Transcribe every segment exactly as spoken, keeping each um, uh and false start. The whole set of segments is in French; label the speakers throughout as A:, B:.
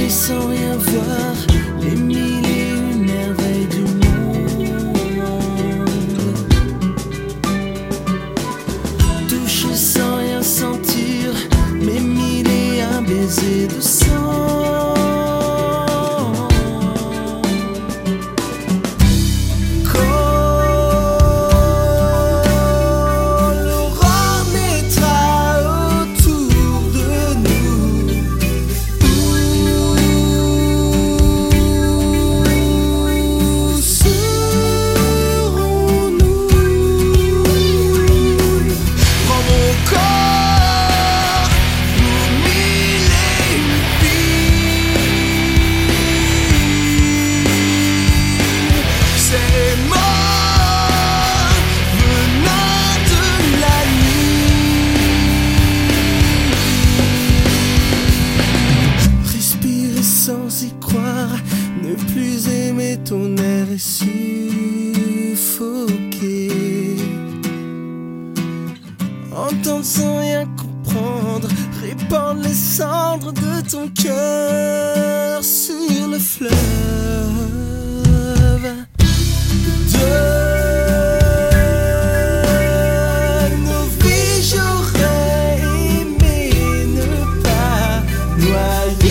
A: Toucher sans rien voir les mille et une merveilles du monde. Toucher sans rien sentir mes mille et un baisers de sang. Sans y croire, ne plus aimer ton air et suffoquer. Entendre sans rien comprendre, répandre les cendres de ton cœur sur le fleuve de nos vies. J'aurais aimé ne pas noyer.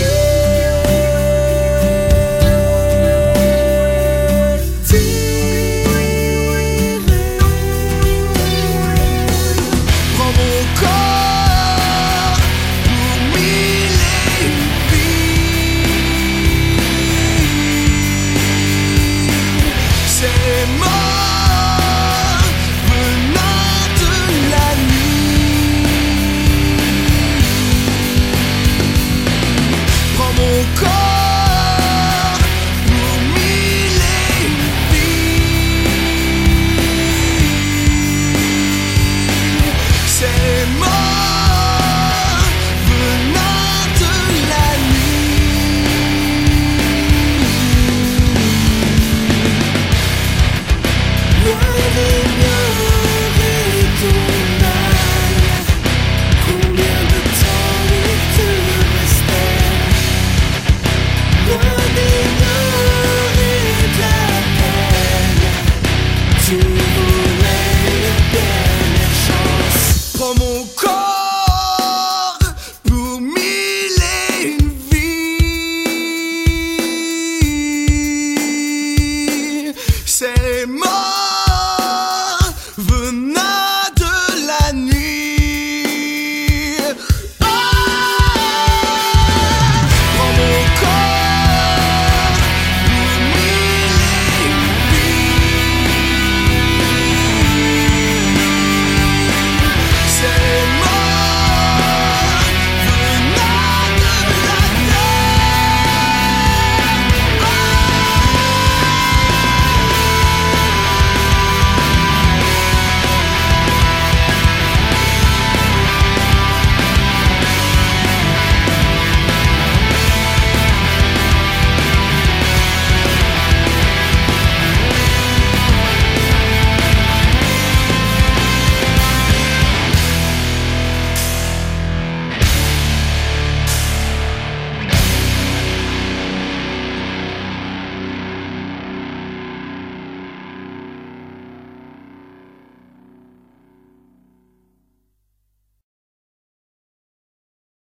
A: Prends mon corps pour mille et une vies. C'est mort venant.